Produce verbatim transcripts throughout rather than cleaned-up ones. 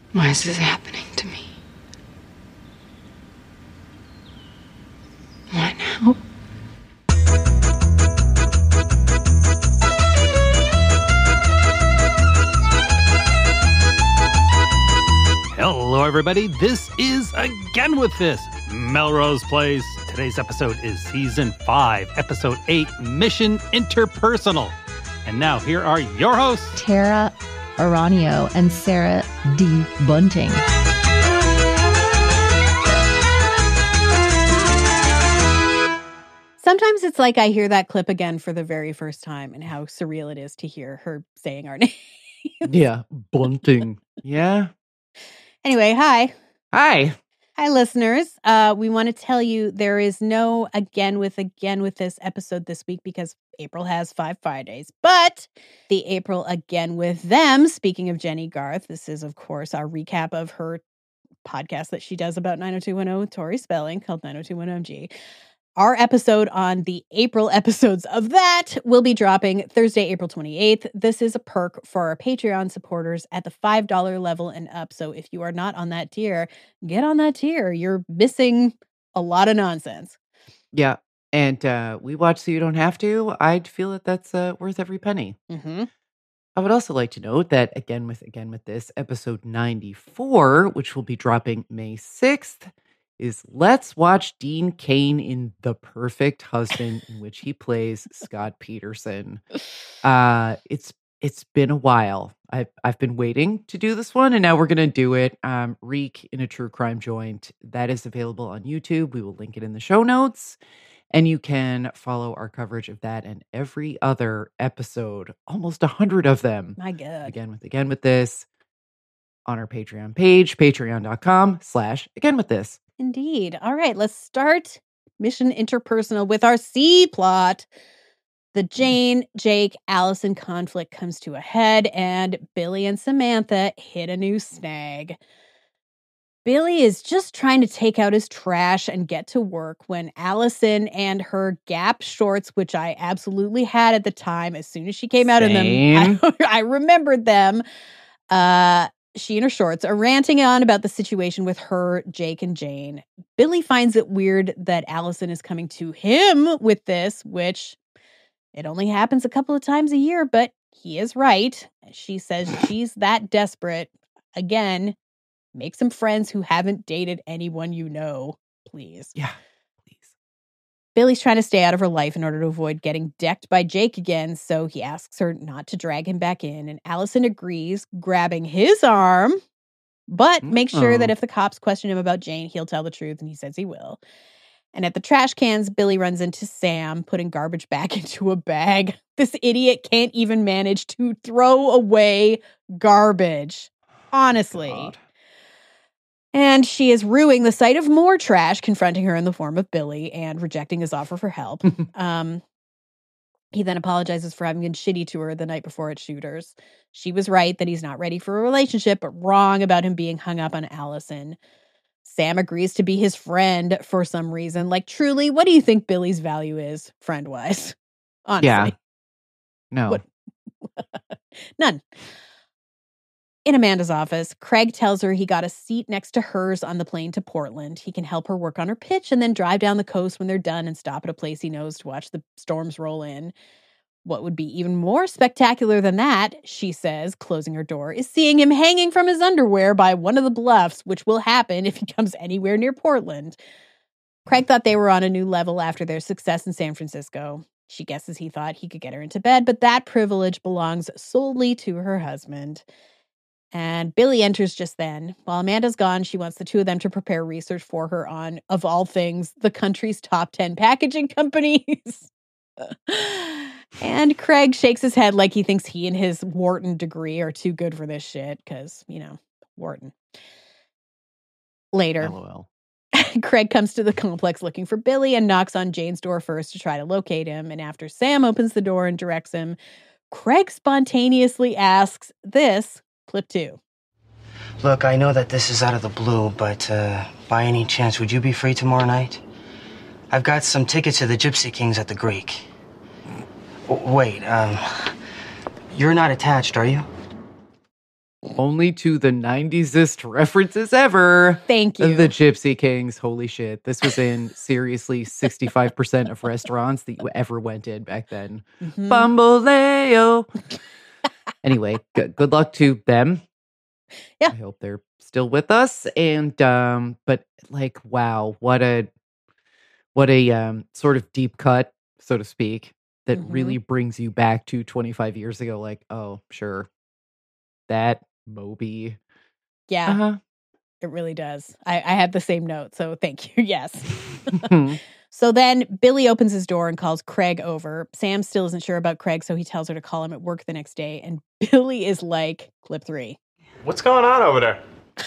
Why is this happening to me? Why now? Hello, everybody. This is Again With This, Melrose Place. Today's episode is Season five, Episode eight, Mission Interpersonal. And now, here are your hosts, Tara Aranio and Sarah D. Bunting. Sometimes it's like I hear that clip again for the very first time and how surreal it is to hear her saying our name. Yeah, Bunting. Yeah. Anyway, hi. Hi. Hi, listeners. Uh, we want to tell you there is no Again With Again With This episode this week because April has five Fridays. But the April Again With Them, speaking of Jennie Garth, this is, of course, our recap of her podcast that she does about nine oh two one oh with Tori Spelling called nine oh two one oh M G. Our episode on the April episodes of that will be dropping Thursday, April twenty-eighth. This is a perk for our Patreon supporters at the five dollars level and up. So if you are not on that tier, get on that tier. You're missing a lot of nonsense. Yeah. And uh, we watch so you don't have to. I'd feel that that's uh, worth every penny. Mm-hmm. I would also like to note that Again With Again With This, episode ninety-four, which will be dropping May sixth, is Let's Watch Dean Cain in The Perfect Husband, in which he plays Scott Peterson. Uh, it's it's been a while. I've I've been waiting to do this one, and now we're gonna do it. Um, Reek in a True Crime Joint. That is available on YouTube. We will link it in the show notes. And you can follow our coverage of that and every other episode, almost a hundred of them. My God. Again with Again With This on our Patreon page, patreon.com slash Again With This. Indeed. All right, let's start Mission Interpersonal with our C plot. The Jane, Jake, Allison conflict comes to a head, and Billy and Samantha hit a new snag. Billy is just trying to take out his trash and get to work when Allison and her Gap shorts, which I absolutely had at the time, as soon as she came out Same. in them, I, I remembered them. Uh, she and her shorts are ranting on about the situation with her, Jake, and Jane. Billy finds it weird that Allison is coming to him with this, which it only happens a couple of times a year, but he is right. She says she's that desperate. Again, make some friends who haven't dated anyone you know, please. Yeah, please. Billy's trying to stay out of her life in order to avoid getting decked by Jake again, so he asks her not to drag him back in, and Allison agrees, grabbing his arm, but makes sure Oh. that if the cops question him about Jane, he'll tell the truth, and he says he will. And at the trash cans, Billy runs into Sam, putting garbage back into a bag. This idiot can't even manage to throw away garbage. Honestly. God. And she is ruining the sight of more trash, confronting her in the form of Billy and rejecting his offer for help. um, he then apologizes for having been shitty to her the night before at Shooters. She was right that he's not ready for a relationship, but wrong about him being hung up on Allison. Sam agrees to be his friend for some reason. Like, truly, what do you think Billy's value is, friend-wise? Honestly. Yeah. No. What? None. In Amanda's office, Craig tells her he got a seat next to hers on the plane to Portland. He can help her work on her pitch and then drive down the coast when they're done and stop at a place he knows to watch the storms roll in. What would be even more spectacular than that, she says, closing her door, is seeing him hanging from his underwear by one of the bluffs, which will happen if he comes anywhere near Portland. Craig thought they were on a new level after their success in San Francisco. She guesses he thought he could get her into bed, but that privilege belongs solely to her husband. And Billy enters just then. While Amanda's gone, she wants the two of them to prepare research for her on, of all things, the country's top ten packaging companies. And Craig shakes his head like he thinks he and his Wharton degree are too good for this shit, because, you know, Wharton. Later, LOL. Craig comes to the complex looking for Billy and knocks on Jane's door first to try to locate him. And after Sam opens the door and directs him, Craig spontaneously asks this, clip two. Look, I know that this is out of the blue, but uh, by any chance, would you be free tomorrow night? I've got some tickets to the Gypsy Kings at the Greek. W- wait, um, you're not attached, are you? Only to the nineties-est references ever. Thank you. The Gypsy Kings. Holy shit. This was in seriously sixty-five percent of restaurants that you ever went in back then. Mhm. Bamboleo. Anyway, good, good luck to them. Yeah. I hope they're still with us. And, um, but like, wow, what a, what a, um, sort of deep cut, so to speak, that Mhm. really brings you back to twenty-five years ago. Like, oh, sure. That Moby. Yeah, Uh-huh. it really does. I, I had the same note, so thank you. Yes. Mhm. So then Billy opens his door and calls Craig over. Sam still isn't sure about Craig, so he tells her to call him at work the next day. And Billy is like, clip three. What's going on over there?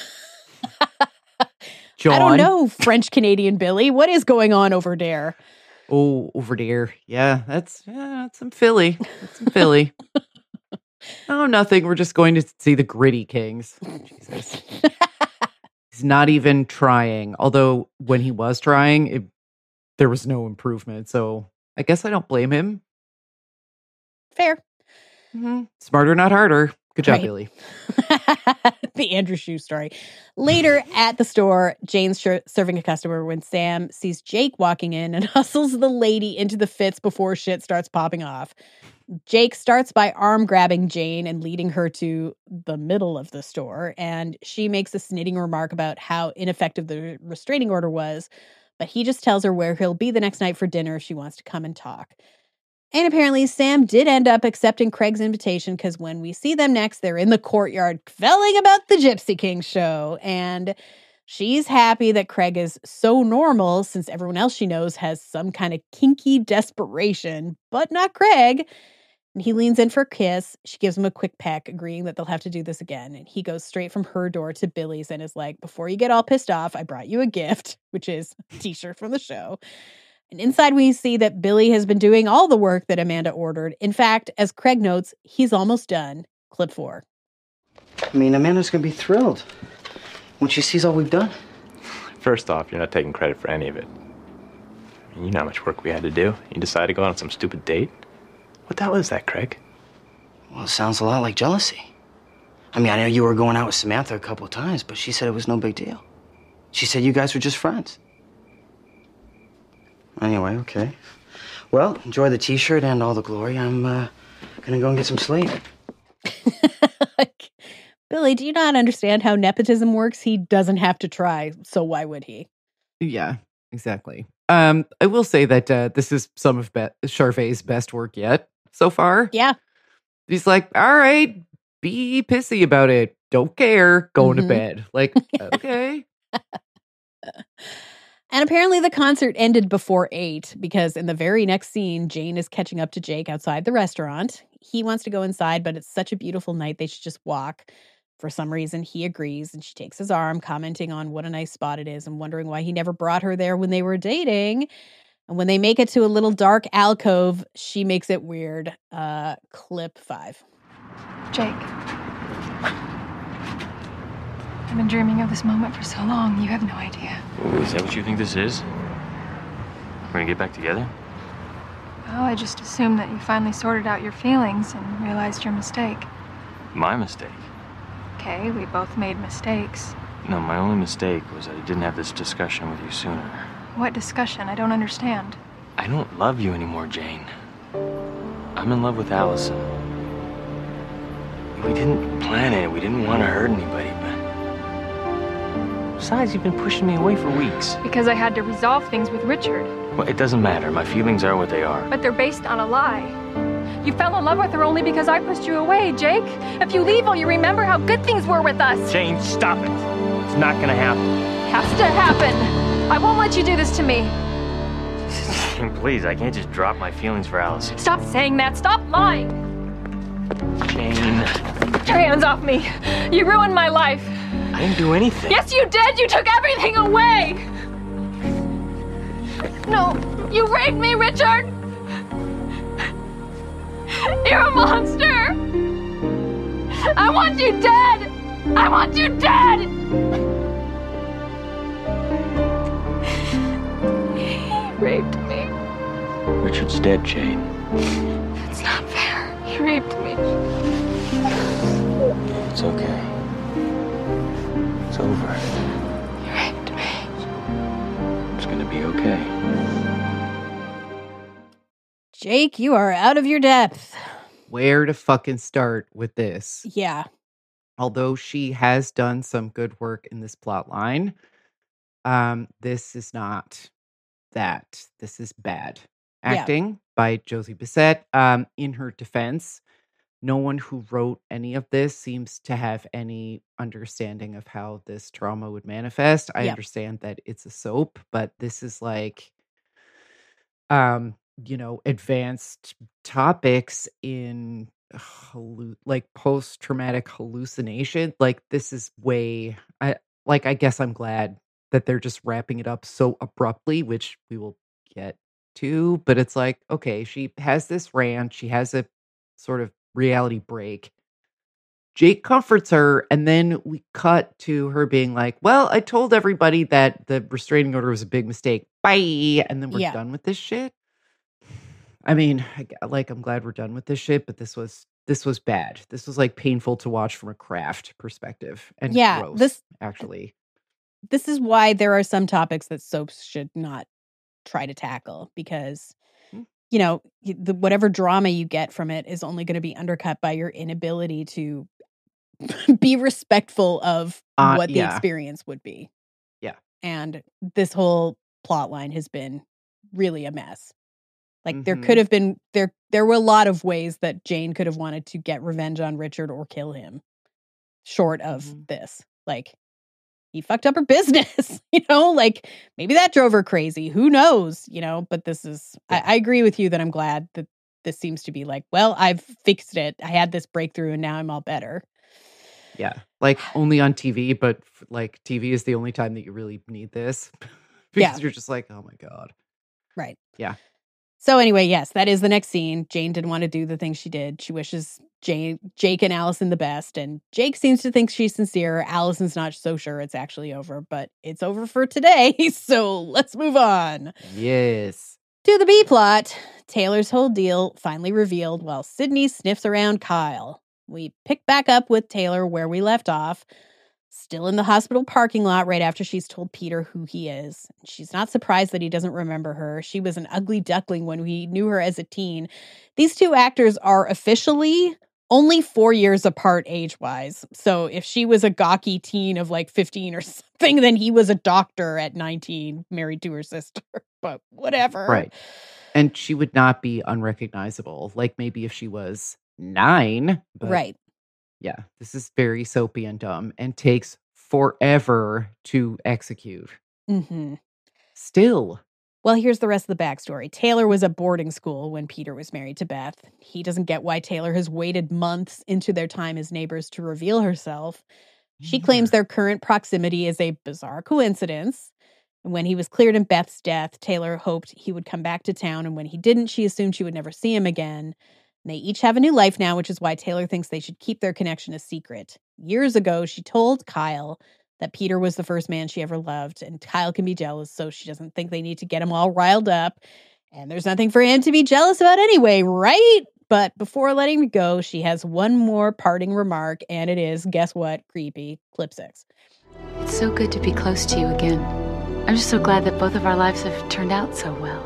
John. I don't know, French Canadian Billy. What is going on over there? Oh, over there. Yeah, that's, yeah, that's some Philly. That's some Philly. Oh, nothing. We're just going to see the Gritty Kings. Jesus. He's not even trying. Although when he was trying, it, there was no improvement. So I guess I don't blame him. Fair. Mm-hmm. Smarter, not harder. Good job, Right. Billy. The Andrew Shue story. Later at the store, Jane's sh- serving a customer when Sam sees Jake walking in and hustles the lady into the fits before shit starts popping off. Jake starts by arm grabbing Jane and leading her to the middle of the store, and she makes a snitting remark about how ineffective the restraining order was, but he just tells her where he'll be the next night for dinner if she wants to come and talk. And apparently Sam did end up accepting Craig's invitation because when we see them next, they're in the courtyard kvelling about the Gypsy King show. And she's happy that Craig is so normal since everyone else she knows has some kind of kinky desperation, but not Craig. And he leans in for a kiss. She gives him a quick peck, agreeing that they'll have to do this again. And he goes straight from her door to Billy's and is like, before you get all pissed off, I brought you a gift, which is a t-shirt from the show. And inside we see that Billy has been doing all the work that Amanda ordered. In fact, as Craig notes, he's almost done. Clip four. I mean, Amanda's gonna be thrilled when she sees all we've done. First off, you're not taking credit for any of it. You know how much work we had to do. You decided to go on some stupid date? What the hell is that, Craig? Well, it sounds a lot like jealousy. I mean, I know you were going out with Samantha a couple of times, but she said it was no big deal. She said you guys were just friends. Anyway, okay. Well, enjoy the t-shirt and all the glory. I'm uh, gonna go and get some sleep. Billy, do you not understand how nepotism works? He doesn't have to try, so why would he? Yeah, exactly. Um, I will say that uh, this is some of Be- Charvet's best work yet so far. Yeah. He's like, all right, be pissy about it. Don't care. Going Mhm. to bed. Like, okay. And apparently the concert ended before eight because in the very next scene, Jane is catching up to Jake outside the restaurant. He wants to go inside, but it's such a beautiful night, they should just walk. For some reason, he agrees, and she takes his arm, commenting on what a nice spot it is and wondering why he never brought her there when they were dating. And when they make it to a little dark alcove, she makes it weird. Uh, clip five. Jake, I've been dreaming of this moment for so long, you have no idea. Ooh, is that what you think this is? We're gonna get back together? Well, I just assumed that you finally sorted out your feelings and realized your mistake. My mistake. Okay, we both made mistakes. No, my only mistake was that I didn't have this discussion with you sooner. What discussion? I don't understand. I don't love you anymore, Jane. I'm in love with Allison. We didn't plan it. We didn't want to hurt anybody, but... Besides, you've been pushing me away for weeks. Because I had to resolve things with Richard. Well, it doesn't matter. My feelings are what they are. But they're based on a lie. You fell in love with her only because I pushed you away, Jake. If you leave, will you remember how good things were with us? Jane, stop it. It's not gonna happen. Has to happen. I won't let you do this to me. Please, I can't just drop my feelings for Allison. Stop saying that. Stop lying. Jane. Get your hands off me. You ruined my life. I didn't do anything. Yes, you did. You took everything away. No, you raped me, Richard. You're a monster. I want you dead. I want you dead. He raped me. Richard's dead, Jane. That's not fair. He raped me. It's okay. over. You're right. It's gonna be okay. Jake, you are out of your depth. Where to fucking start with this? Yeah. Although she has done some good work in this plot line, um, this is not that. This is bad Yeah. acting by Josie Bissett. Um, in her defense, no one who wrote any of this seems to have any understanding of how this trauma would manifest. I Yep. understand that it's a soap, but this is like, um, you know, advanced topics in hallu- like post-traumatic hallucination. Like this is way, I like. I guess I'm glad that they're just wrapping it up so abruptly, which we will get to. But it's like, okay, she has this rant. She has a sort of reality break. Jake comforts her, and then we cut to her being like, well, I told everybody that the restraining order was a big mistake. Bye. And then we're Yeah. done with this shit. I mean, I g- like, I'm glad we're done with this shit, but this was this was bad. This was like painful to watch from a craft perspective, and Yeah, gross, this- actually. This is why there are some topics that soaps should not try to tackle because, Hmm. you know, y- the, whatever drama you get from it is only going to be undercut by your inability to be respectful of Uh, what the yeah. experience would be. Yeah. And this whole plot line has been really a mess. Like there Mhm. could have been there there were a lot of ways that Jane could have wanted to get revenge on Richard or kill him short of Mhm. this. Like he fucked up her business, you know, like maybe that drove her crazy. Who knows, you know, but this is, Yeah. I, I agree with you that I'm glad that this seems to be like, well, I've fixed it. I had this breakthrough and now I'm all better. Yeah, like only on T V, but f- like T V is the only time that you really need this because Yeah. you're just like, oh my god. Right. Yeah. So anyway, yes, that is the next scene. Jane didn't want to do the thing she did. She wishes Jane, Jake and Allison the best. And Jake seems to think she's sincere. Allison's not so sure it's actually over, but it's over for today. So let's move on. Yes. To the B plot, Taylor's whole deal finally revealed while Sydney sniffs around Kyle. We pick back up with Taylor where we left off, still in the hospital parking lot right after she's told Peter who he is. She's not surprised that he doesn't remember her. She was an ugly duckling when we knew her as a teen. These two actors are officially only four years apart age-wise. So if she was a gawky teen of like fifteen or something, then he was a doctor at nineteen, married to her sister. But whatever. Right. And she would not be unrecognizable. Like maybe if she was nine. But Right. yeah, this is very soapy and dumb and takes forever to execute. Mm-hmm. Still. Well, here's the rest of the backstory. Taylor was at boarding school when Peter was married to Beth. He doesn't get why Taylor has waited months into their time as neighbors to reveal herself. She Yeah. claims their current proximity is a bizarre coincidence. And when he was cleared in Beth's death, Taylor hoped he would come back to town. And when he didn't, she assumed she would never see him again. They each have a new life now, which is why Taylor thinks they should keep their connection a secret. Years ago, she told Kyle that Peter was the first man she ever loved, and Kyle can be jealous, so she doesn't think they need to get him all riled up. And there's nothing for him to be jealous about anyway, right? But before letting me go, she has one more parting remark, and it is, guess what? Creepy. Clip six. It's so good to be close to you again. I'm just so glad that both of our lives have turned out so well.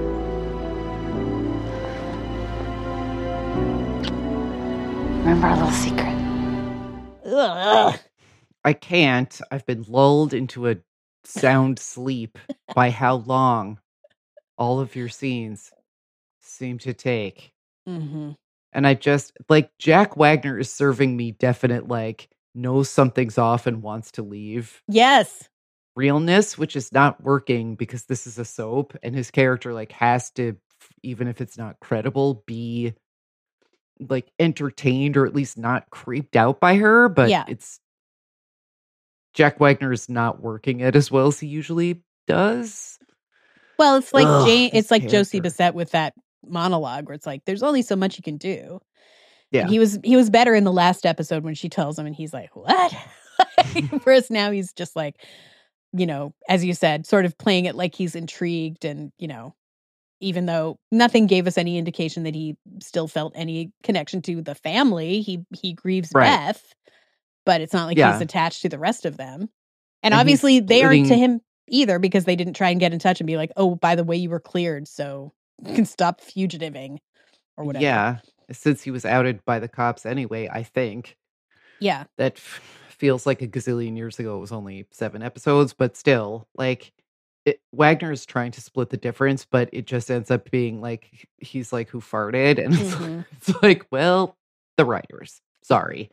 Remember our little secret? Ugh. I can't. I've been lulled into a sound sleep by how long all of your scenes seem to take. Mm-hmm. And I just, like, Jack Wagner is serving me definite, like, knows something's off and wants to leave Yes. realness, which is not working because this is a soap and his character, like, has to, even if it's not credible, be, like, entertained or at least not creeped out by her. But Yeah. it's, Jack Wagner is not working it as well as he usually does. Well, it's like Ugh, Jane. this It's like Josie character. Bissett with that monologue, where it's like, "There's only so much you can do." Yeah. And he was he was better in the last episode when she tells him, and he's like, "What?" Whereas now he's just like, you know, as you said, sort of playing it like he's intrigued, and you know, even though nothing gave us any indication that he still felt any connection to the family, he he grieves Right. Beth, but it's not like Yeah. he's attached to the rest of them. And, And he's obviously they aren't to splitting- him either because they didn't try and get in touch and be like, oh, by the way, you were cleared, so you can stop fugitiving or whatever. Yeah, since he was outed by the cops anyway, I think. Yeah. That f- feels like a gazillion years ago. It was only seven episodes, but still, like, it, Wagner is trying to split the difference, but it just ends up being like, he's like, who farted? And it's, Mhm. it's like, well, the writers. Sorry.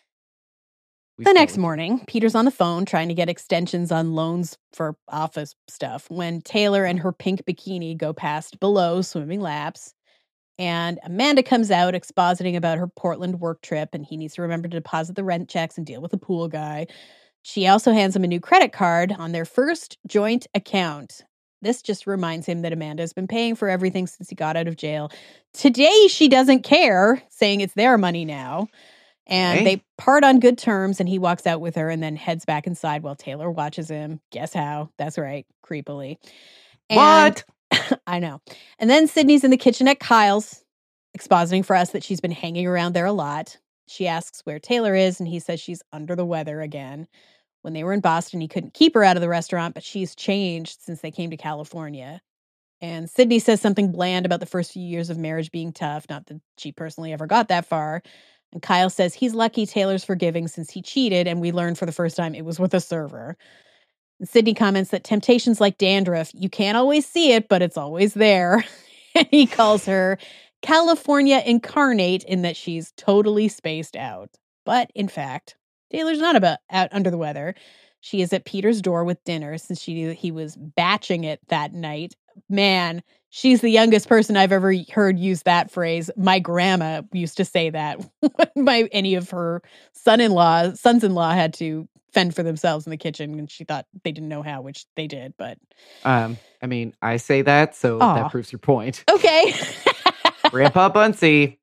We The still- next morning, Peter's on the phone trying to get extensions on loans for office stuff when Taylor and her pink bikini go past below swimming laps. And Amanda comes out expositing about her Portland work trip, and he needs to remember to deposit the rent checks and deal with the pool guy. She also hands him a new credit card on their first joint account. This just reminds him that Amanda has been paying for everything since he got out of jail. Today, she doesn't care, saying it's their money now. And Okay. they part on good terms, and he walks out with her and then heads back inside while Taylor watches him. Guess how? That's right, creepily. And- What? I know. And then Sydney's in the kitchen at Kyle's, expositing for us that she's been hanging around there a lot. She asks where Taylor is, and he says she's under the weather again. When they were in Boston, he couldn't keep her out of the restaurant, but she's changed since they came to California. And Sydney says something bland about the first few years of marriage being tough, not that she personally ever got that far. And Kyle says he's lucky Taylor's forgiving since he cheated, and we learned for the first time it was with a server. And Sydney comments that temptation's like dandruff. You can't always see it, but it's always there. And he calls her California incarnate in that she's totally spaced out. But in fact, Taylor's not about out under the weather. She is at Peter's door with dinner since she knew he was batching it that night. Man, she's the youngest person I've ever heard use that phrase. My grandma used to say that when my, any of her son-in-law, sons-in-law had to fend for themselves in the kitchen, and she thought they didn't know how, which they did, but Um, I mean, I say that, so Aw. that proves your point. okay. Grandpa Bunsey.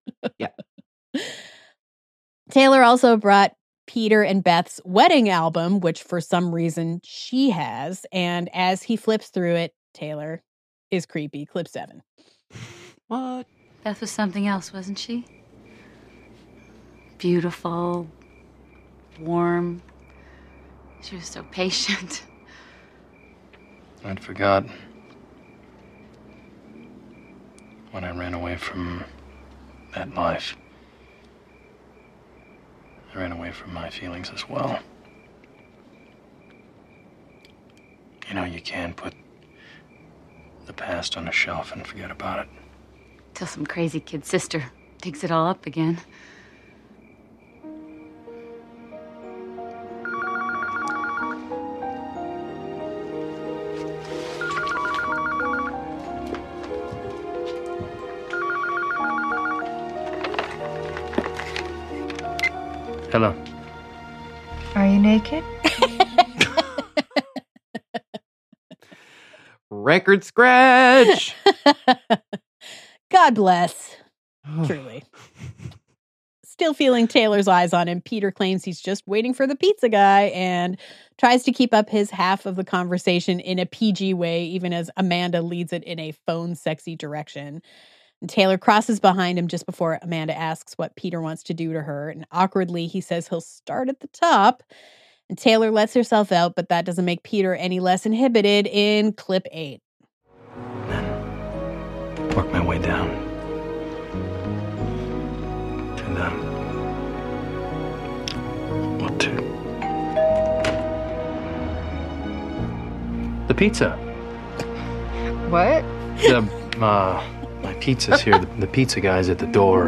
Taylor also brought Peter and Beth's wedding album, which for some reason she has, and as he flips through it, Taylor is creepy. Clip seven. What? Beth was something else, wasn't she? Beautiful, warm. She was so patient. I'd forgot when I ran away from that life. I ran away from my feelings as well. You know, you can put the past on a shelf and forget about it. Till some crazy kid sister digs it all up again. Hello. Are you naked? Record scratch. God bless. Truly. Still feeling Taylor's eyes on him, Peter claims he's just waiting for the pizza guy and tries to keep up his half of the conversation in a P G way, even as Amanda leads it in a phone sexy direction. And Taylor crosses behind him just before Amanda asks what Peter wants to do to her. And awkwardly, he says he'll start at the top. And Taylor lets herself out, but that doesn't make Peter any less inhibited in clip eight. Work my way down to the what to the pizza. What? The uh, my pizza's here. The, the pizza guy's at the door.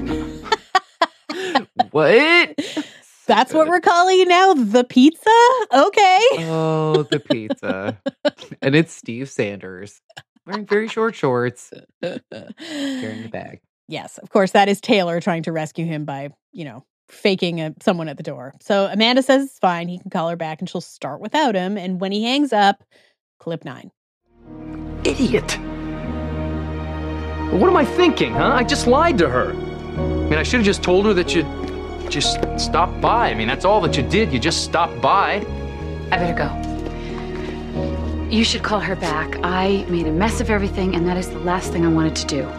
What? That's what we're calling it now? The pizza? Okay. Oh, the pizza. And it's Steve Sanders wearing very short shorts, carrying the bag. Yes, of course, that is Taylor trying to rescue him by, you know, faking a, someone at the door. So Amanda says it's fine. He can call her back and she'll start without him. And when he hangs up, clip nine. Idiot. What am I thinking, huh? I just lied to her. I mean, I should have just told her that you just stopped by. I mean, that's all that you did. You just stopped by. I better go. You should call her back. I made a mess of everything, and that is the last thing I wanted to do.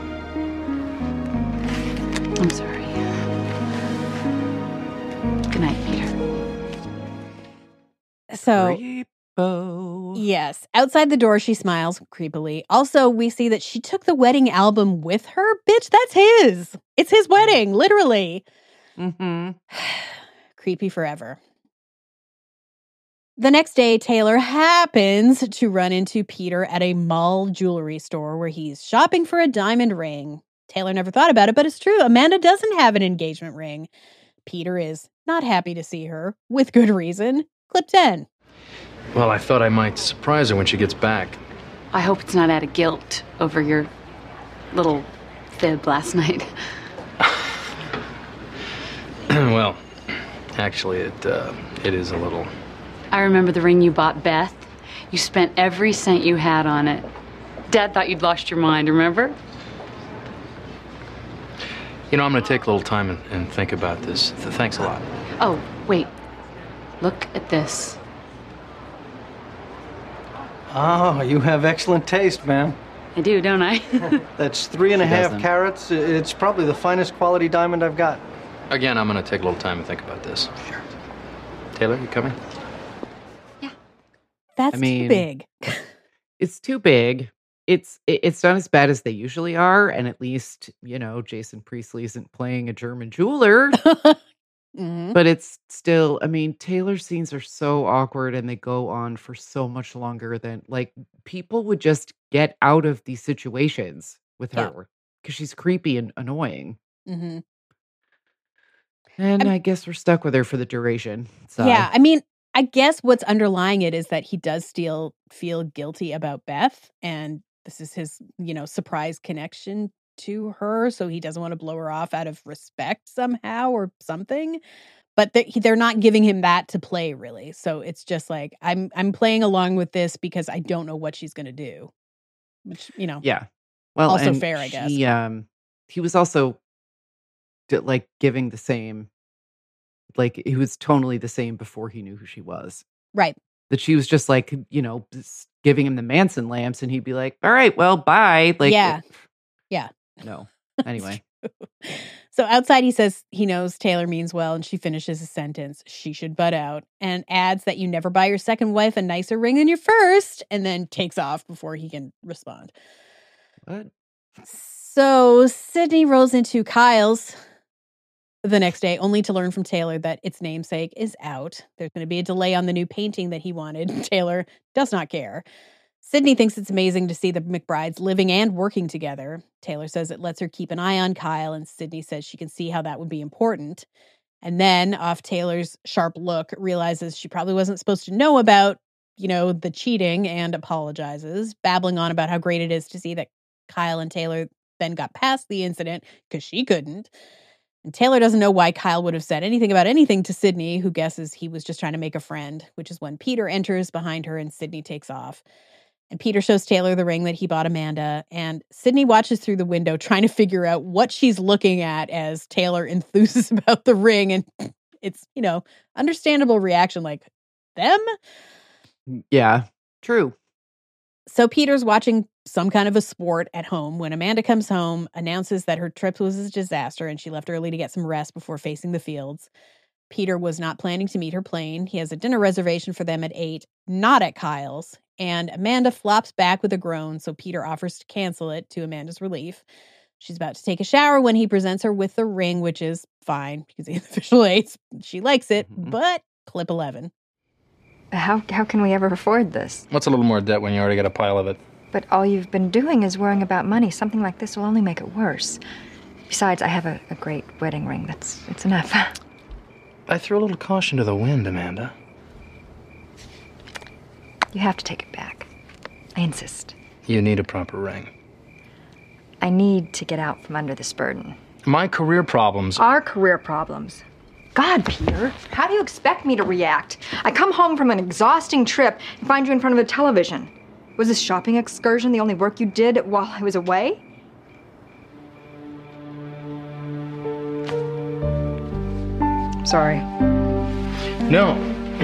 I'm sorry. Good night, Peter. So, Creepo. yes, outside the door, she smiles creepily. Also, we see that she took the wedding album with her. Bitch, that's his. It's his wedding, literally. Mm-hmm. Creepy forever. The next day, Taylor happens to run into Peter at a mall jewelry store where he's shopping for a diamond ring. Taylor never thought about it, but it's true. Amanda doesn't have an engagement ring. Peter is not happy to see her, with good reason. Clip ten. Well, I thought I might surprise her when she gets back. I hope it's not out of guilt over your little fib last night. Well, actually, it uh, it is a little. I remember the ring you bought Beth. You spent every cent you had on it. Dad thought you'd lost your mind, remember? You know, I'm going to take a little time and, and think about this. Th- thanks a lot. Oh, wait. Look at this. Oh, you have excellent taste, ma'am. I do, don't I? That's three and a She half doesn't. carats. It's probably the finest quality diamond I've got. Again, I'm going to take a little time and think about this. Sure. Taylor, you coming? That's I mean, too big. It's too big. It's it- it's not as bad as they usually are, and at least, you know, Jason Priestley isn't playing a German jeweler. Mhm. But it's still, I mean, Taylor's scenes are so awkward and they go on for so much longer than, like, people would just get out of these situations with Yeah. her because she's creepy and annoying. Mm-hmm. And I guess we're stuck with her for the duration. So Yeah, I mean, I guess what's underlying it is that he does still feel guilty about Beth, and this is his, you know, surprise connection to her, so he doesn't want to blow her off out of respect somehow or something. But they- he- they're not giving him that to play really, so it's just like I'm I'm playing along with this because I don't know what she's going to do, which you know, yeah. Well, also and fair, I guess. He, um, he was also d- like giving the same, like he was tonally the same before he knew who she was. Right. That she was just like, you know, just giving him the Manson lamps, and he'd be like, "All right, well, bye." Like, Yeah. it- Yeah. no. Anyway, So outside, he says he knows Taylor means well, and she finishes his sentence. She should butt out, and adds that you never buy your second wife a nicer ring than your first, and then takes off before he can respond. what? So Sydney rolls into Kyle's the next day, only to learn from Taylor that its namesake is out. There's going to be a delay on the new painting that he wanted. Taylor does not care. Sydney thinks it's amazing to see the McBrides living and working together. Taylor says it lets her keep an eye on Kyle, and Sydney says she can see how that would be important. And then, off Taylor's sharp look, realizes she probably wasn't supposed to know about, you know, the cheating, and apologizes, babbling on about how great it is to see that Kyle and Taylor then got past the incident because she couldn't. And Taylor doesn't know why Kyle would have said anything about anything to Sydney, who guesses he was just trying to make a friend, which is when Peter enters behind her and Sydney takes off. And Peter shows Taylor the ring that he bought Amanda, and Sydney watches through the window trying to figure out what she's looking at as Taylor enthuses about the ring. And it's, you know, understandable reaction, like, them? Yeah, true. So Peter's watching some kind of a sport at home when Amanda comes home, announces that her trip was a disaster and she left early to get some rest before facing the fields. Peter was not planning to meet her plane. He has a dinner reservation for them at eight, not at Kyle's. And Amanda flops back with a groan, so Peter offers to cancel it to Amanda's relief. She's about to take a shower when he presents her with the ring, which is fine because he's official eight. She likes it, Mhm. but clip eleven. How, how can we ever afford this? What's a little more debt when you already got a pile of it? But all you've been doing is worrying about money. Something like this will only make it worse. Besides, I have a, a great wedding ring. That's it's enough. I threw a little caution to the wind, Amanda. You have to take it back. I insist. You need a proper ring. I need to get out from under this burden. My career problems. Our career problems. God, Peter, how do you expect me to react? I come home from an exhausting trip and find you in front of the television. Was this shopping excursion the only work you did while I was away? Sorry. No.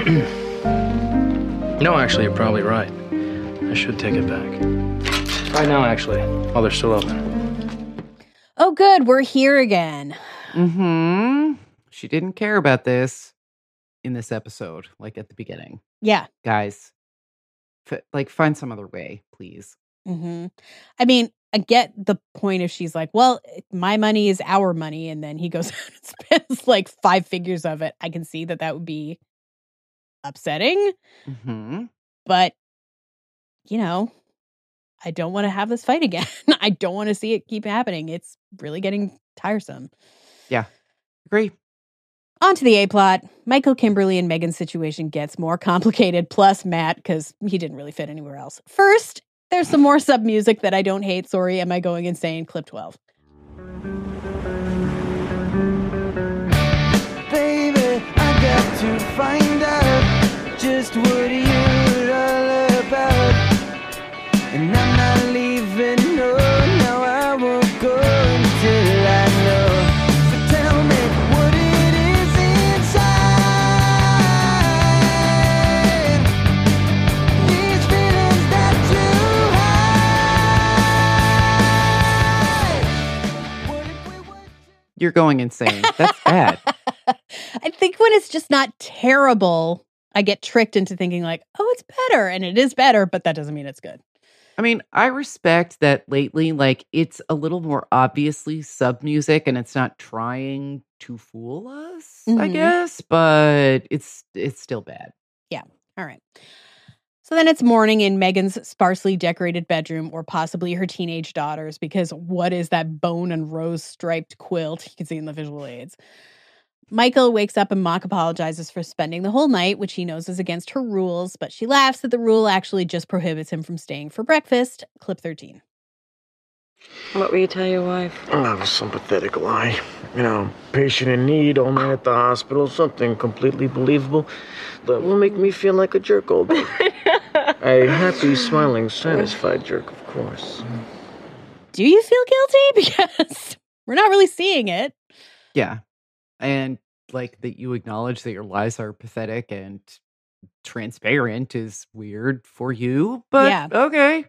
No, actually, you're probably right. I should take it back. Right now, actually, while they're still open. Oh, good. We're here again. Mm-hmm. She didn't care about this. in this episode, like at the beginning. Yeah. Guys, f- like find some other way, please. hmm I mean, I get the point if she's like, well, my money is our money. And then he goes out and spends like five figures of it. I can see that that would be upsetting. Mm-hmm. But, you know, I don't want to have this fight again. I don't want to see it keep happening. It's really getting tiresome. Yeah. Agree. On to the A-plot. Michael, Kimberly, and Megan's situation gets more complicated, plus Matt, because he didn't really fit anywhere else. First, there's some more sub-music that I don't hate. Sorry, am I going insane? Clip twelve. Baby, I got to find out just what you're all about. And I'm not leaving, no, no, I won't go until I know. So tell me what it is inside. These feelings that you hide. You're going insane. That's bad. I think when it's just not terrible, I get tricked into thinking like, oh, it's better. And it is better, but that doesn't mean it's good. I mean, I respect that lately, like, it's a little more obviously sub music and it's not trying to fool us, I Mhm. guess, but it's it's still bad. Yeah. All right. So then it's morning in Megan's sparsely decorated bedroom, or possibly her teenage daughter's, because what is that bone and rose striped quilt? You can see in the visual aids. Michael wakes up and mock apologizes for spending the whole night, which he knows is against her rules, but she laughs that the rule actually just prohibits him from staying for breakfast. Clip thirteen. What will you tell your wife? I have a sympathetic lie. You know, patient in need, all night at the hospital, something completely believable that will make me feel like a jerk all day. A happy, smiling, satisfied jerk, of course. Do you feel guilty? Because we're not really seeing it. Yeah. And like that you acknowledge that your lies are pathetic and transparent is weird for you, but Yeah. okay.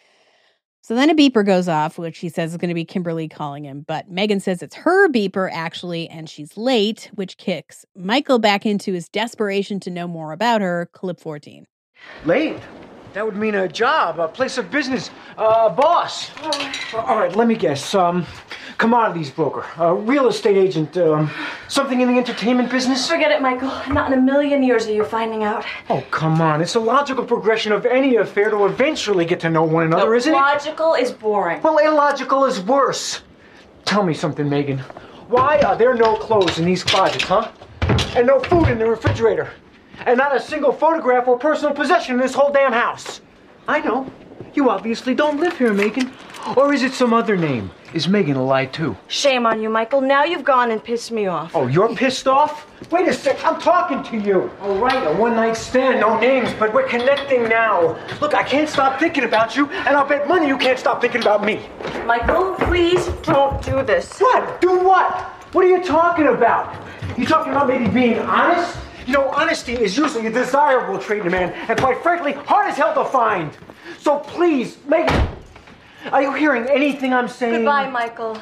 So then a beeper goes off, which he says is going to be Kimberly calling him. But Megan says it's her beeper, actually, and she's late, which kicks Michael back into his desperation to know more about her. Clip fourteen. Late? That would mean a job, a place of business, a boss. All right, let me guess. Um, commodities broker, a real estate agent, um, something in the entertainment business? Forget it, Michael. Not in a million years are you finding out. Oh, come on. It's a logical progression of any affair to eventually get to know one another, No, isn't it? logical is boring. Well, illogical is worse. Tell me something, Megan. Why are there no clothes in these closets, huh? And no food in the refrigerator? And not a single photograph or personal possession in this whole damn house? I know. You obviously don't live here, Megan. Or is it some other name? Is Megan a lie, too? Shame on you, Michael. Now you've gone and pissed me off. Oh, you're pissed off? Wait a sec, I'm talking to you. All right, a one-night stand, no names, but we're connecting now. Look, I can't stop thinking about you, and I'll bet money you can't stop thinking about me. Michael, please don't do this. What? Do what? What are you talking about? You talking about maybe being honest? You know, honesty is usually a desirable trait in a man, and quite frankly, hard as hell to find. So please, Megan, are you hearing anything I'm saying? Goodbye, Michael.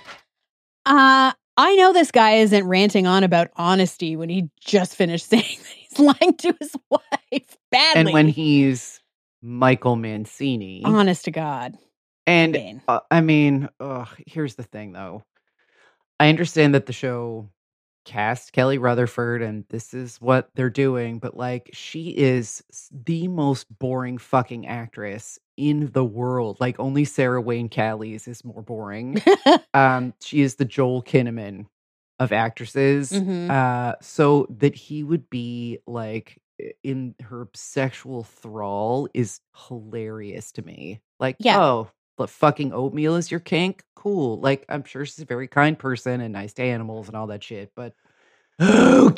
Uh, I know this guy isn't ranting on about honesty when he just finished saying that he's lying to his wife badly. And when he's Michael Mancini. Honest to God. And uh, I mean, ugh, here's the thing though. I understand that the show cast Kelly Rutherford and this is what they're doing, but like she is the most boring fucking actress in the world. Like only Sarah Wayne Callies is more boring. um, she is the Joel Kinnaman of actresses. Mhm. Uh, so that he would be like in her sexual thrall is hilarious to me. Like, Yeah. oh, but fucking oatmeal is your kink? Cool. Like, I'm sure she's a very kind person and nice to animals and all that shit, but who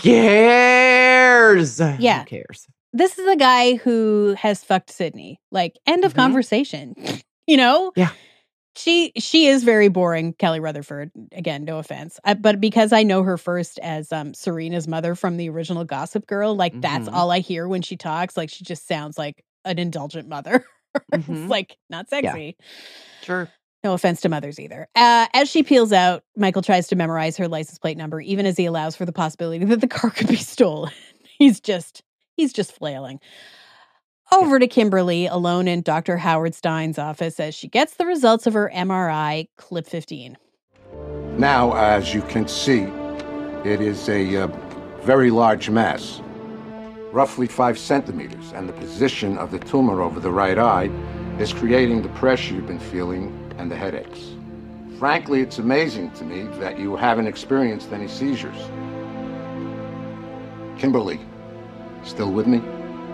cares? Yeah. Who cares? This is a guy who has fucked Sydney. Like, end of Mhm. conversation. You know? Yeah. She she is very boring, Kelly Rutherford. Again, no offense. I, but because I know her first as um, Serena's mother from the original Gossip Girl, like that's Mhm. all I hear when she talks. Like she just sounds like an indulgent mother. It's Mhm. like not sexy. Sure. No offense to mothers either. Uh, as she peels out, Michael tries to memorize her license plate number, even as he allows for the possibility that the car could be stolen. he's just he's just flailing. Over to Kimberly, alone in Doctor Howard Stein's office as she gets the results of her M R I, clip fifteen. Now, as you can see, it is a uh, very large mass, roughly five centimeters, and the position of the tumor over the right eye is creating the pressure you've been feeling and the headaches. Frankly, it's amazing to me that you haven't experienced any seizures. Kimberly, still with me?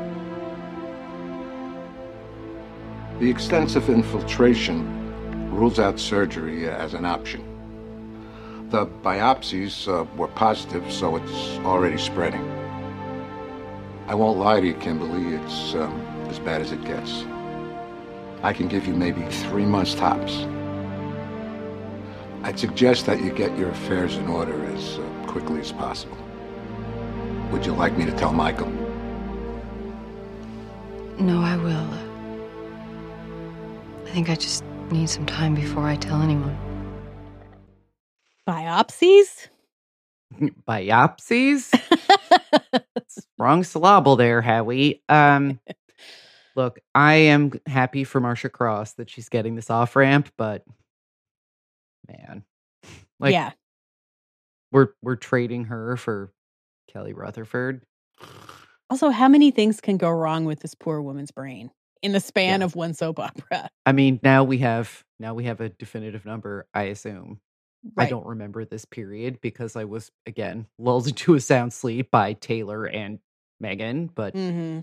The extensive infiltration rules out surgery as an option. The biopsies uh, were positive, so it's already spreading. I won't lie to you, Kimberly, it's um, as bad as it gets. I can give you maybe three months tops. I'd suggest that you get your affairs in order as uh, quickly as possible. Would you like me to tell Michael? No, I will. I think I just need some time before I tell anyone. Biopsies? Biopsies? Wrong syllable there, Howie. Um, look, I am happy for Marcia Cross that she's getting this off ramp, but man, like, yeah, we're we're trading her for Kelly Rutherford. Also, how many things can go wrong with this poor woman's brain in the span Yeah. of one soap opera? I mean, now we have now we have a definitive number, I assume. I Right. don't remember this period because I was again lulled into a sound sleep by Taylor and Megan, but Mm-hmm.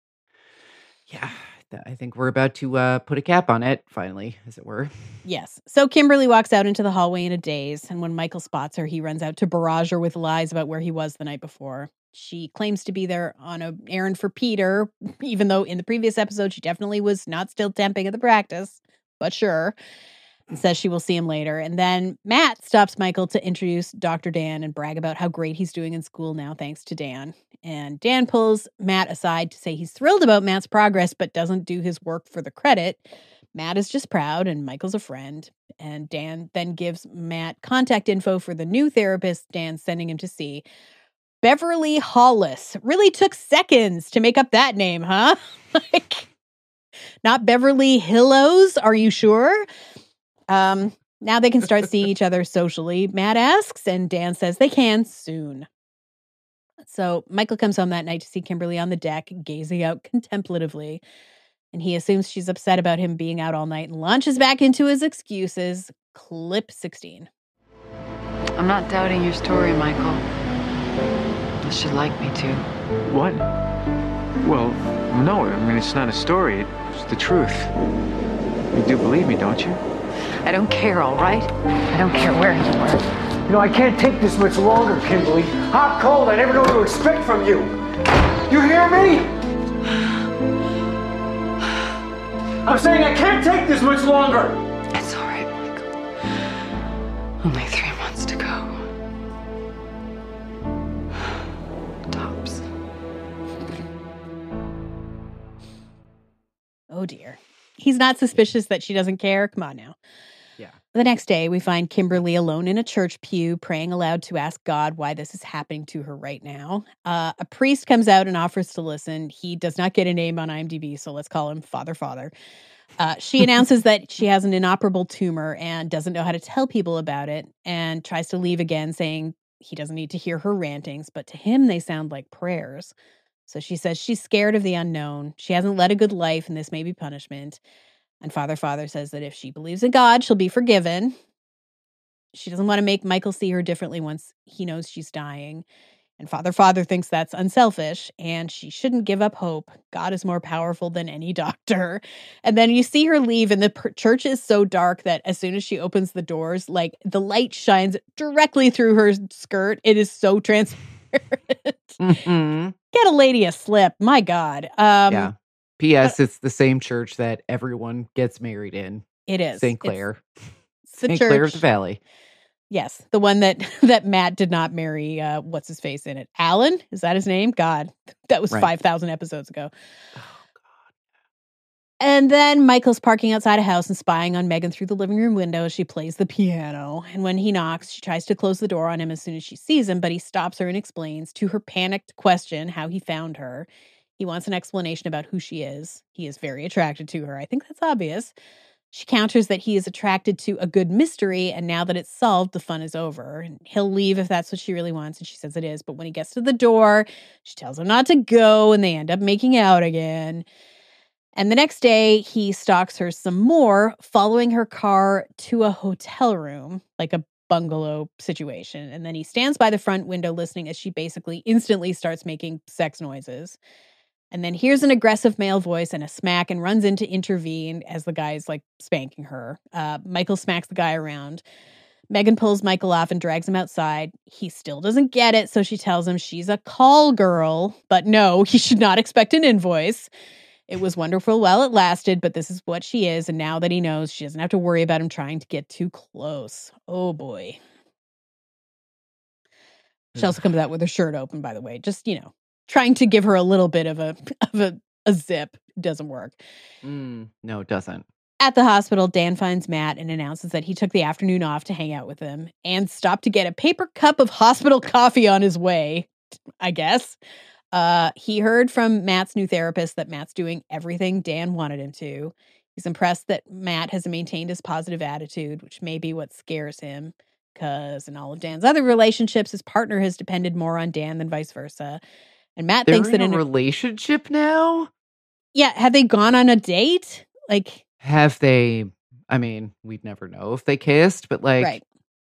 yeah, th- I think we're about to uh, put a cap on it, finally, as it were. Yes. So Kimberly walks out into the hallway in a daze, and when Michael spots her, he runs out to barrage her with lies about where he was the night before. She claims to be there on an errand for Peter, even though in the previous episode she definitely was not still temping at the practice, but sure. And says she will see him later. And then Matt stops Michael to introduce Doctor Dan and brag about how great he's doing in school now, thanks to Dan. And Dan pulls Matt aside to say he's thrilled about Matt's progress, but doesn't do his work for the credit. Matt is just proud, and Michael's a friend. And Dan then gives Matt contact info for the new therapist Dan's sending him to see. Beverly Hollis. Really took seconds to make up that name, huh? Like, not Beverly Hillos, are you sure? Um, now they can start seeing each other socially, Matt asks, and Dan says they can soon. So Michael comes home that night to see Kimberly on the deck, gazing out contemplatively, and he assumes she's upset about him being out all night and launches back into his excuses. Clip sixteen. I'm not doubting your story, Michael. Unless you'd like me to. What? Well, no, I mean, it's not a story. It's the truth. You do believe me, don't you? I don't care, all right? I don't care where you were. You know, I can't take this much longer, Kimberly. Hot, cold, I never know what to expect from you. You hear me? I'm saying I can't take this much longer. It's all right, Michael. Only three months to go. Tops. Oh dear. He's not suspicious that she doesn't care. Come on now. Yeah. The next day, we find Kimberly alone in a church pew, praying aloud to ask God why this is happening to her right now. Uh, a priest comes out and offers to listen. He does not get a name on IMDb, so let's call him Father Father. Uh, she announces that she has an inoperable tumor and doesn't know how to tell people about it, and tries to leave again, saying he doesn't need to hear her rantings, but to him they sound like prayers. So she says she's scared of the unknown. She hasn't led a good life, and this may be punishment. And Father Father says that if she believes in God, she'll be forgiven. She doesn't want to make Michael see her differently once he knows she's dying. And Father Father thinks that's unselfish, and she shouldn't give up hope. God is more powerful than any doctor. And then you see her leave, and the per- church is so dark that as soon as she opens the doors, like the light shines directly through her skirt. It is so transparent. Mm-hmm. Get a lady a slip. My God. Um, Yeah. P S. It's the same church that everyone gets married in. It is. Saint Clair. It's the Saint Clair of church. the Valley. Yes, the one that that Matt did not marry. Uh, what's his face in it? Alan? Is that his name? God, that was Right. five thousand episodes ago. And then Michael's parking outside a house and spying on Megan through the living room window as she plays the piano. And when he knocks, she tries to close the door on him as soon as she sees him, but he stops her and explains to her panicked question how he found her. He wants an explanation about who she is. He is very attracted to her. I think that's obvious. She counters that he is attracted to a good mystery, and now that it's solved, the fun is over. And he'll leave if that's what she really wants, and she says it is. But when he gets to the door, she tells him not to go, and they end up making out again. And the next day, he stalks her some more, following her car to a hotel room, like a bungalow situation. And then he stands by the front window listening as she basically instantly starts making sex noises. And then hears an aggressive male voice and a smack and runs in to intervene as the guy's like spanking her. Uh, Michael smacks the guy around. Megan pulls Michael off and drags him outside. He still doesn't get it, so she tells him she's a call girl. But no, he should not expect an invoice. It was wonderful while it lasted, but this is what she is. And now that he knows, she doesn't have to worry about him trying to get too close. Oh, boy. She also comes out with her shirt open, by the way. Just, you know, trying to give her a little bit of a of a, a zip. Doesn't work. Mm, no, it doesn't. At the hospital, Dan finds Matt and announces that he took the afternoon off to hang out with him and stopped to get a paper cup of hospital coffee on his way, I guess. Uh, he heard from Matt's new therapist that Matt's doing everything Dan wanted him to. He's impressed that Matt has maintained his positive attitude, which may be what scares him, because in all of Dan's other relationships, his partner has depended more on Dan than vice versa. And Matt They're thinks in that in a relationship now? Yeah, have they gone on a date? Like, have they? I mean, we'd never know if they kissed, but like, right?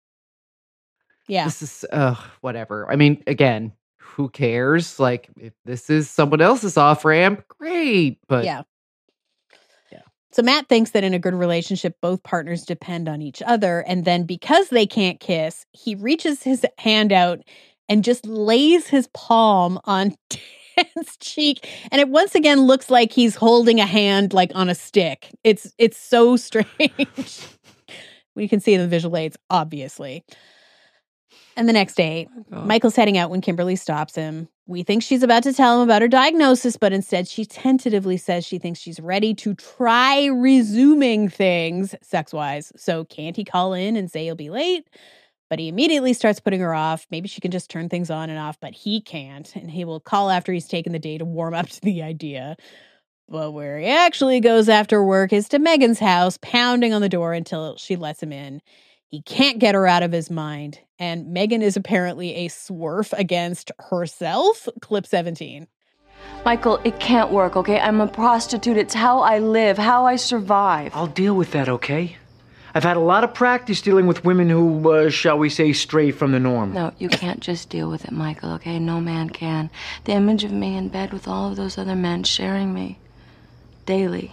Yeah, this is uh, whatever. I mean, again. Who cares? Like, if this is someone else's off ramp, great. But yeah. Yeah. So Matt thinks that in a good relationship, both partners depend on each other. And then because they can't kiss, he reaches his hand out and just lays his palm on Dan's cheek. And it once again looks like he's holding a hand like on a stick. It's it's so strange. We can see the visual aids, obviously. And the next day, oh. Michael's heading out when Kimberly stops him. We think she's about to tell him about her diagnosis, but instead she tentatively says she thinks she's ready to try resuming things sex-wise. So can't he call in and say he'll be late? But he immediately starts putting her off. Maybe she can just turn things on and off, but he can't. And he will call after he's taken the day to warm up to the idea. But where he actually goes after work is to Megan's house, pounding on the door until she lets him in. He can't get her out of his mind. And Megan is apparently a swerf against herself. Clip seventeen. Michael, it can't work, okay? I'm a prostitute. It's how I live, how I survive. I'll deal with that, okay? I've had a lot of practice dealing with women who, uh, shall we say, stray from the norm. No, you can't just deal with it, Michael, okay? No man can. The image of me in bed with all of those other men sharing me. Daily.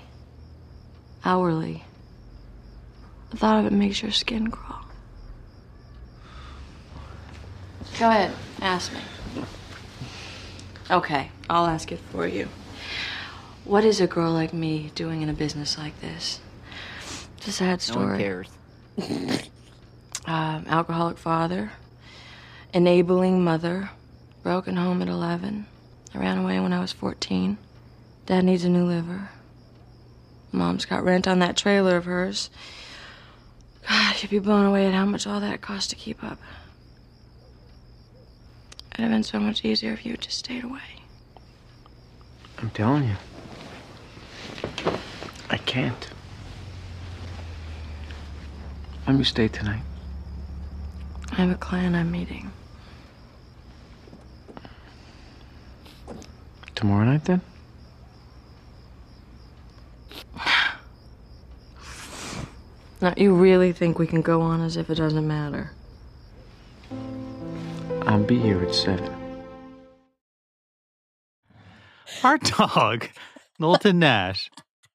Hourly. The thought of it makes your skin crawl. Go ahead, ask me. Okay, I'll ask it for you. What is a girl like me doing in a business like this? It's a sad story. No one cares. um, alcoholic father, enabling mother, broken home at eleven. I ran away when I was fourteen. Dad needs a new liver. Mom's got rent on that trailer of hers. God, you'd be blown away at how much all that costs to keep up. It'd have been so much easier if you had just stayed away. I'm telling you. I can't. Let me stay tonight. I have a client I'm meeting. Tomorrow night, then? Now, you really think we can go on as if it doesn't matter? I'll be here at seven. Our dog, Knowlton Nash,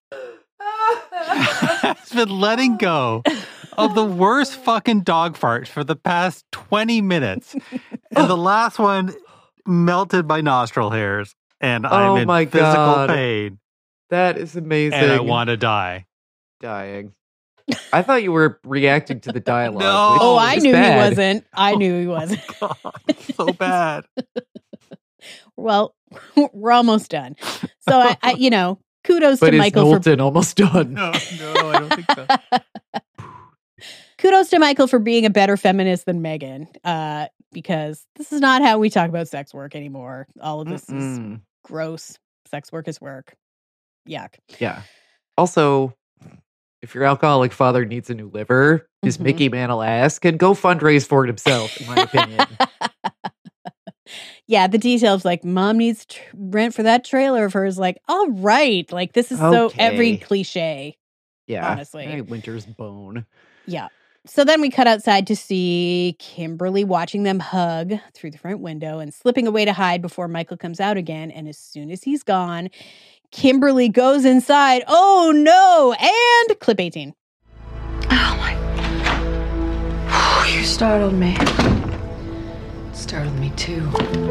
has been letting go of the worst fucking dog farts for the past twenty minutes. And the last one melted my nostril hairs. And I'm oh in my physical God. pain. That is amazing. And I want to die. Dying. I thought you were reacting to the dialogue. No. Oh, I knew bad. he wasn't. I knew he wasn't. Oh God, so bad. Well, we're almost done. So, I, I, you know, kudos but to is Michael Knowlton for almost done? No, no, I don't think so. kudos to Michael for being a better feminist than Megan, uh, because this is not how we talk about sex work anymore. All of this Mm-mm. is gross. Sex work is work. Yuck. Yeah. Also, if your alcoholic father needs a new liver, his Mhm. Mickey Mantle ass can go fundraise for it himself, in my opinion. Yeah, the details like mom needs tr- rent for that trailer of hers. Like, all right, like this is so every Okay. cliche. Yeah. Honestly. Hey, Winter's bone. Yeah. So then we cut outside to see Kimberly watching them hug through the front window and slipping away to hide before Michael comes out again. And as soon as he's gone, Kimberly goes inside. Oh no! And clip eighteen. Oh my. You startled me. Startled me too.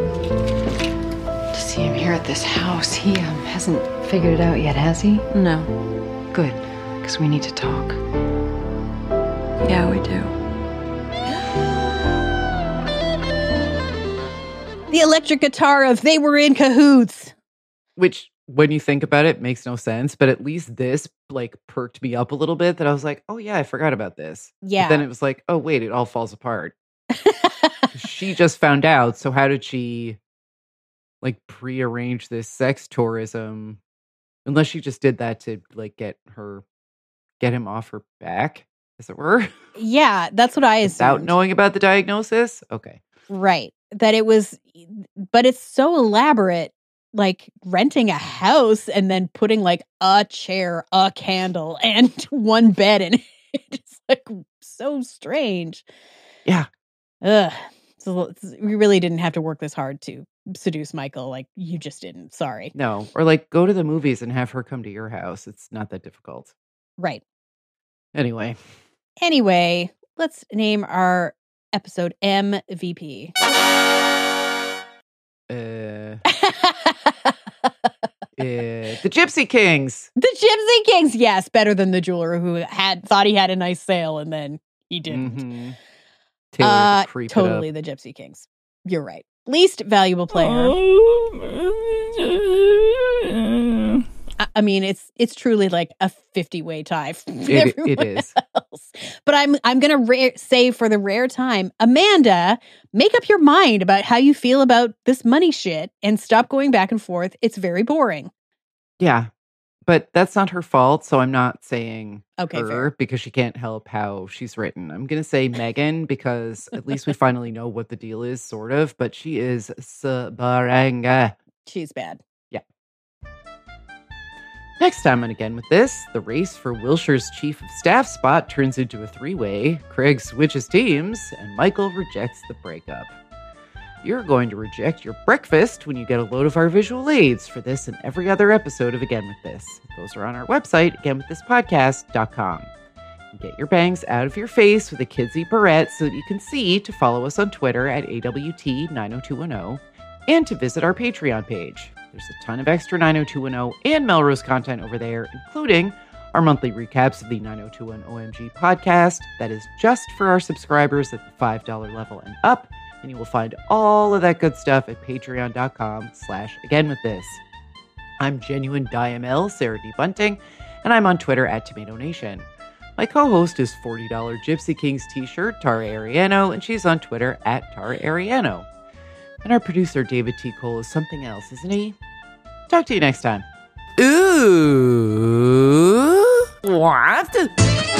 To see him here at this house. He um, hasn't figured it out yet, has he? No. Good, because we need to talk. Yeah, we do. The electric guitar of They Were in Cahoots. Which, when you think about it, makes no sense. But at least this, like, perked me up a little bit that I was like, oh, yeah, I forgot about this. Yeah. But then it was like, oh, wait, it all falls apart. She just found out. So how did she, like, prearrange this sex tourism? Unless she just did that to, like, get her, get him off her back, as it were. Yeah, that's what I assumed. Without knowing about the diagnosis? Okay. Right. That it was, but it's so elaborate, like renting a house and then putting like a chair, a candle, and one bed in it. It's like so strange. Yeah. Ugh. So it's- we really didn't have to work this hard to seduce Michael. Like you just didn't. Sorry. No. Or, like, go to the movies and have her come to your house. It's not that difficult. Right. Anyway. Anyway, let's name our episode M V P. Uh, uh, the Gypsy Kings. The Gypsy Kings, yes, better than the jeweler who had thought he had a nice sale and then he didn't. Mhm. Taylor Uh, to creep it totally up. the Gypsy Kings. You're right. Least valuable player. I, I mean, it's it's truly like a fifty-way tie. with It- it everyone is. else. But I'm I'm gonna ra- say for the rare time, Amanda, make up your mind about how you feel about this money shit and stop going back and forth. It's very boring. Yeah. But that's not her fault, so I'm not saying Okay, her fair. because she can't help how she's written. I'm going to say Megan because at least we finally know what the deal is, sort of, but she is Sabaranga. She's bad. Yeah. Next time on Again with This, the race for Wilshire's chief of staff spot turns into a three-way. Craig switches teams, and Michael rejects the breakup. You're going to reject your breakfast when you get a load of our visual aids for this and every other episode of Again with This. Those are on our website, again with this podcast dot com. Get your bangs out of your face with a kidsy barrette so that you can see to follow us on Twitter at A W T nine oh two one oh and to visit our Patreon page. There's a ton of extra nine oh two one oh and Melrose content over there, including our monthly recaps of the nine oh two one O M G podcast. That is just for our subscribers at the five dollars level and up. And you will find all of that good stuff at patreon.com slash again with this. I'm Genuine DiML, Sarah D. Bunting, and I'm on Twitter at Tomato Nation. My co-host is forty dollars Gypsy Kings t-shirt, Tara Ariano, and she's on Twitter at Tara Ariano. And our producer, David T. Cole, is something else, isn't he? Talk to you next time. Ooh. What?